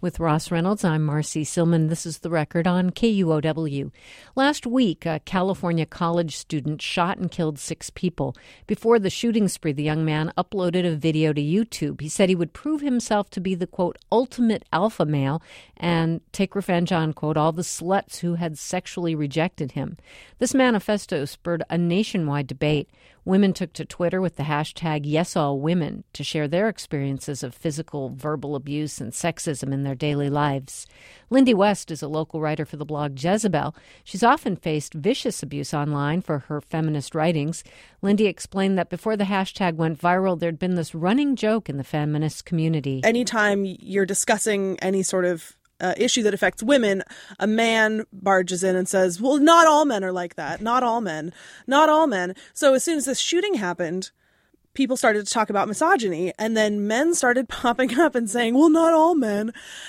With Ross Reynolds, I'm Marcy Silman. This is The Record on KUOW. Last week, a California college student shot and killed 6 people. Before the shooting spree, the young man uploaded a video to YouTube. He said he would prove himself to be the, quote, ultimate alpha male and take revenge on, quote, all the sluts who had sexually rejected him. This manifesto spurred a nationwide debate. Women took to Twitter with the hashtag #YesAllWomen to share their experiences of physical, verbal abuse and sexism in their daily lives. Lindy West is a local writer for the blog Jezebel. She's often faced vicious abuse online for her feminist writings. Lindy explained that before the hashtag went viral, there'd been this running joke in the feminist community. Anytime you're discussing any sort of issue that affects women, a man barges in and says, well, not all men are like that. Not all men. Not all men. So as soon as this shooting happened, people started to talk about misogyny, and then men started popping up and saying, well, not all men,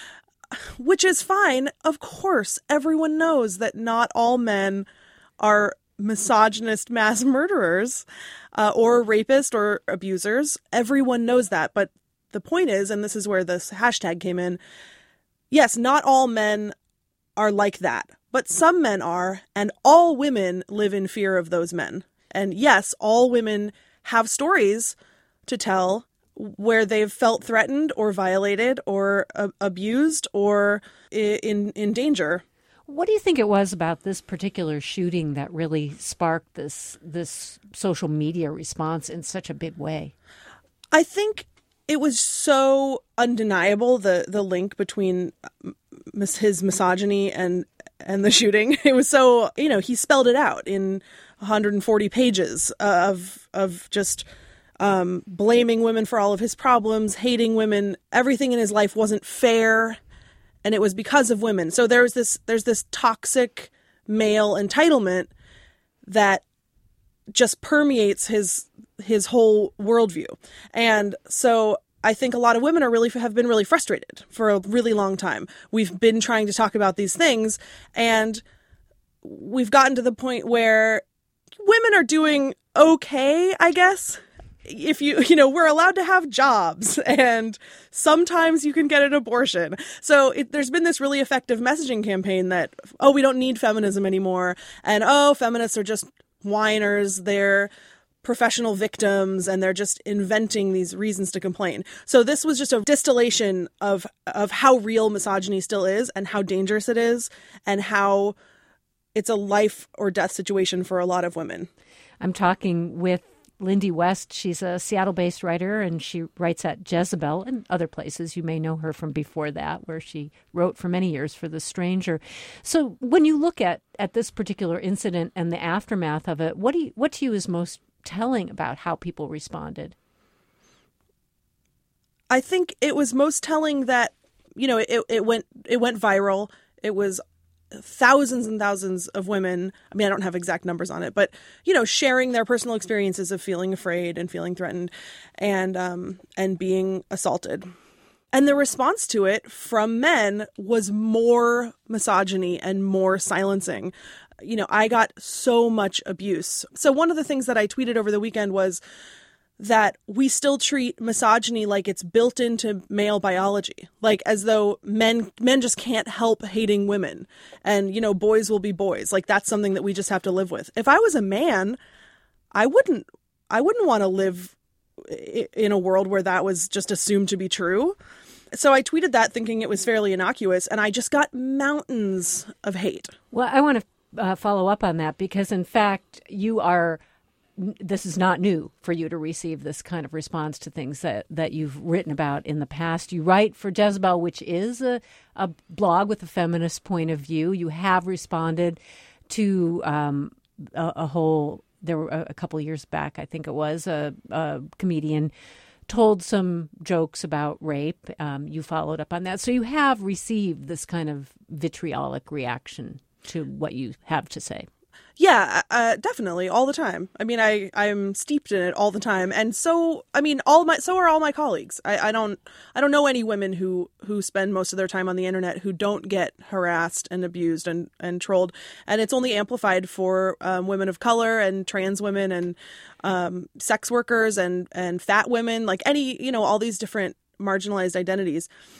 which is fine. Of course, everyone knows that not all men are misogynist mass murderers or rapists or abusers. Everyone knows that. But the point is, and this is where this hashtag came in, yes, not all men are like that, but some men are, and all women live in fear of those men. And yes, all women have stories to tell where they've felt threatened or violated or abused or in danger. What do you think it was about this particular shooting that really sparked this social media response in such a big way? I think it was so undeniable, the link between his misogyny and the shooting. It was so, he spelled it out in 140 pages of just blaming women for all of his problems, hating women. Everything in his life wasn't fair, and it was because of women. So there's this toxic male entitlement that just permeates his whole worldview. And so I think a lot of women have been really frustrated for a really long time. We've been trying to talk about these things, and we've gotten to the point where women are doing okay, I guess. If we're allowed to have jobs, and sometimes you can get an abortion. So there's been this really effective messaging campaign that, we don't need feminism anymore. And, feminists are just whiners. They're professional victims, and they're just inventing these reasons to complain. So this was just a distillation of how real misogyny still is, and how dangerous it is, and how it's a life or death situation for a lot of women. I'm talking with Lindy West. She's a Seattle-based writer, and she writes at Jezebel and other places. You may know her from before that, where she wrote for many years for The Stranger. So when you look at this particular incident and the aftermath of it, what to you is most telling about how people responded? I think it was most telling that, it went viral. It was thousands and thousands of women. I mean, I don't have exact numbers on it, but, sharing their personal experiences of feeling afraid and feeling threatened and being assaulted. And the response to it from men was more misogyny and more silencing. I got so much abuse. So one of the things that I tweeted over the weekend was that we still treat misogyny like it's built into male biology, like as though men just can't help hating women, and boys will be boys. Like that's something that we just have to live with. If I was a man, I wouldn't want to live in a world where that was just assumed to be true. So I tweeted that thinking it was fairly innocuous, and I just got mountains of hate. Well, I want to follow up on that, because in fact this is not new for you to receive this kind of response to things that you've written about in the past. You write for Jezebel, which is a blog with a feminist point of view. You have responded to there were a couple of years back, I think it was, a comedian told some jokes about rape. You followed up on that. So you have received this kind of vitriolic reaction to what you have to say. Yeah, definitely, all the time. I mean, I'm steeped in it all the time, and so so are all my colleagues. I don't know any women who spend most of their time on the internet who don't get harassed and abused and trolled, and it's only amplified for women of color and trans women and sex workers and fat women, like all these different marginalized identities.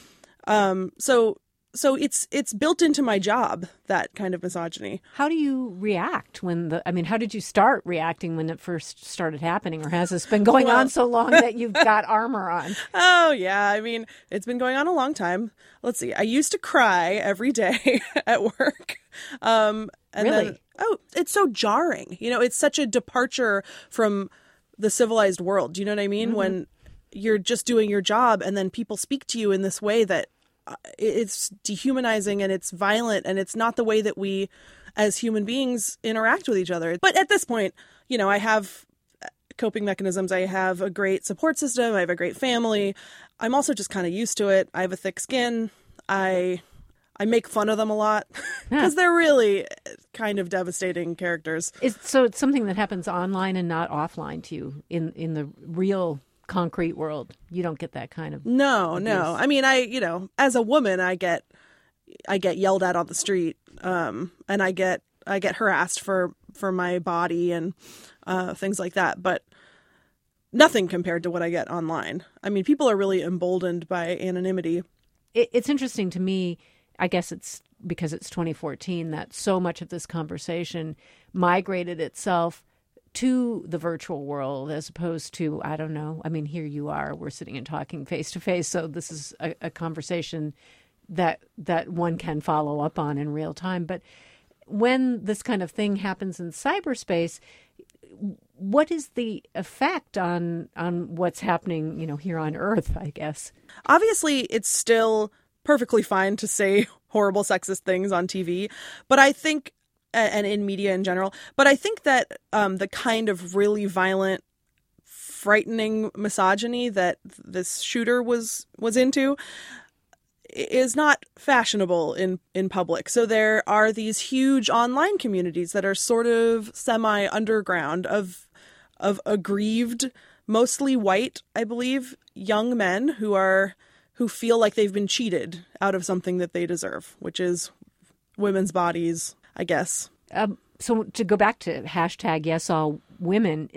So it's built into my job, that kind of misogyny. How do you react how did you start reacting when it first started happening, or has this been going on so long that you've got armor on? Oh, yeah. I mean, it's been going on a long time. Let's see. I used to cry every day at work. And Really? then, it's so jarring. It's such a departure from the civilized world. Do you know what I mean? Mm-hmm. When you're just doing your job and then people speak to you in this way that it's dehumanizing and it's violent and it's not the way that we as human beings interact with each other. But at this point, I have coping mechanisms. I have a great support system. I have a great family. I'm also just kind of used to it. I have a thick skin. I make fun of them a lot because they're really kind of devastating characters. So it's something that happens online and not offline to you in the real concrete world. You don't get that kind of No. I mean, as a woman, I get yelled at on the street, and I get harassed for my body and things like that. But nothing compared to what I get online. I mean, people are really emboldened by anonymity. It's interesting to me. I guess it's because it's 2014 that so much of this conversation migrated itself to the virtual world as opposed to, I don't know. I mean, here you are, we're sitting and talking face to face. So this is a conversation that one can follow up on in real time. But when this kind of thing happens in cyberspace, what is the effect on what's happening, here on Earth, I guess? Obviously, it's still perfectly fine to say horrible sexist things on TV, but I think, and in media in general, but I think that the kind of really violent, frightening misogyny that this shooter was into is not fashionable in public. So there are these huge online communities that are sort of semi-underground of aggrieved, mostly white, I believe, young men who feel like they've been cheated out of something that they deserve, which is women's bodies, I guess. So to go back to hashtag Yes All Women,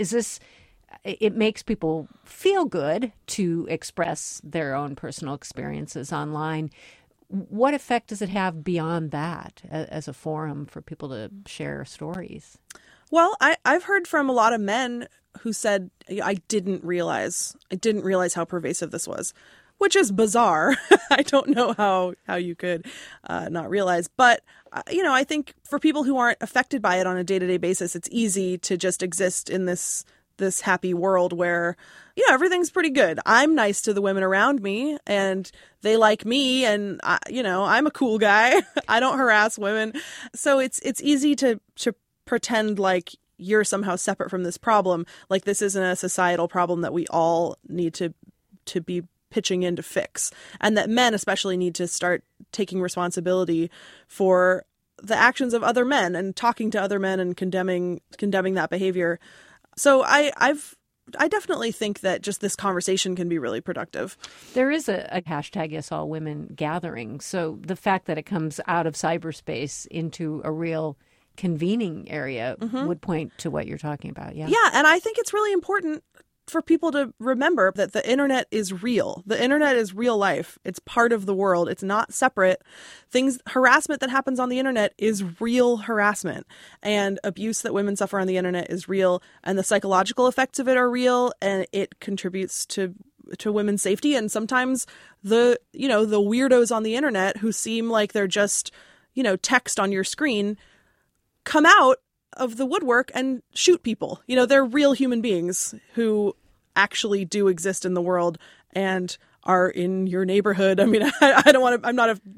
it makes people feel good to express their own personal experiences online. What effect does it have beyond that as a forum for people to share stories? Well, I've heard from a lot of men who said, I didn't realize how pervasive this was, which is bizarre. I don't know how you could not realize. But, I think for people who aren't affected by it on a day-to-day basis, it's easy to just exist in this happy world where, everything's pretty good. I'm nice to the women around me and they like me and, I'm a cool guy. I don't harass women. So it's easy to pretend like you're somehow separate from this problem. Like this isn't a societal problem that we all need to be pitching in to fix, and that men especially need to start taking responsibility for the actions of other men and talking to other men and condemning that behavior. So I definitely think that just this conversation can be really productive. There is a hashtag Yes All Women gathering. So the fact that it comes out of cyberspace into a real convening area would point to what you're talking about. Yeah. Yeah. And I think it's really important for people to remember that the internet is real. The internet is real life. It's part of the world. It's not separate. Harassment that happens on the internet is real harassment, and abuse that women suffer on the internet is real, and the psychological effects of it are real, and it contributes to women's safety. And sometimes the weirdos on the internet who seem like they're just, text on your screen come out of the woodwork and shoot people. They're real human beings who actually do exist in the world and are in your neighborhood. I mean, I don't want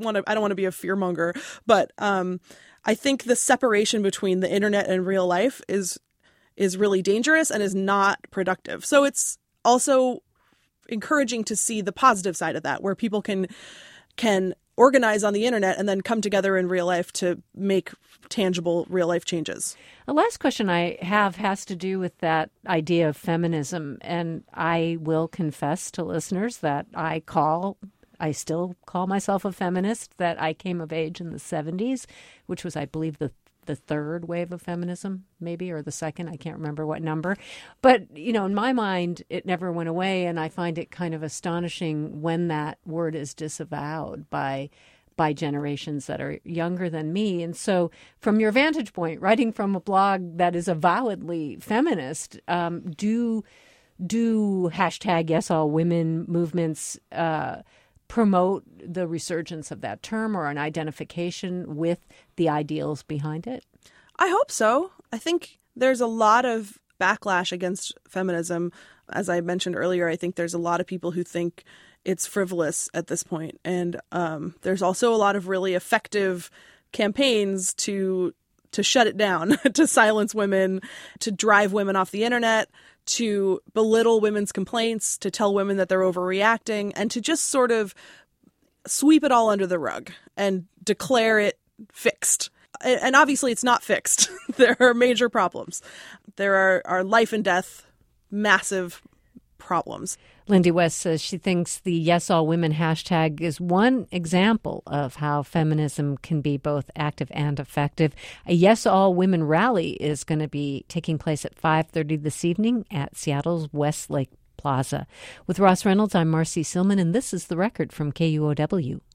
to be a fearmonger, but I think the separation between the internet and real life is really dangerous and is not productive. So it's also encouraging to see the positive side of that, where people can organize on the internet and then come together in real life to make tangible real life changes. The last question I have has to do with that idea of feminism. And I will confess to listeners that I still call myself a feminist, that I came of age in the 70s, which was, I believe, the the third wave of feminism, maybe, or the second. I can't remember what number. But, in my mind, it never went away. And I find it kind of astonishing when that word is disavowed by generations that are younger than me. And so from your vantage point, writing from a blog that is avowedly feminist, do hashtag Yes All Women movements promote the resurgence of that term or an identification with the ideals behind it? I hope so. I think there's a lot of backlash against feminism. As I mentioned earlier, I think there's a lot of people who think it's frivolous at this point. And there's also a lot of really effective campaigns to shut it down, to silence women, to drive women off the internet, to belittle women's complaints, to tell women that they're overreacting, and to just sort of sweep it all under the rug and declare it fixed. And obviously it's not fixed. There are major problems. There are life and death, massive problems. Lindy West says she thinks the Yes All Women hashtag is one example of how feminism can be both active and effective. A Yes All Women rally is going to be taking place at 5:30 this evening at Seattle's Westlake Plaza. With Ross Reynolds, I'm Marcy Silman, and this is The Record from KUOW.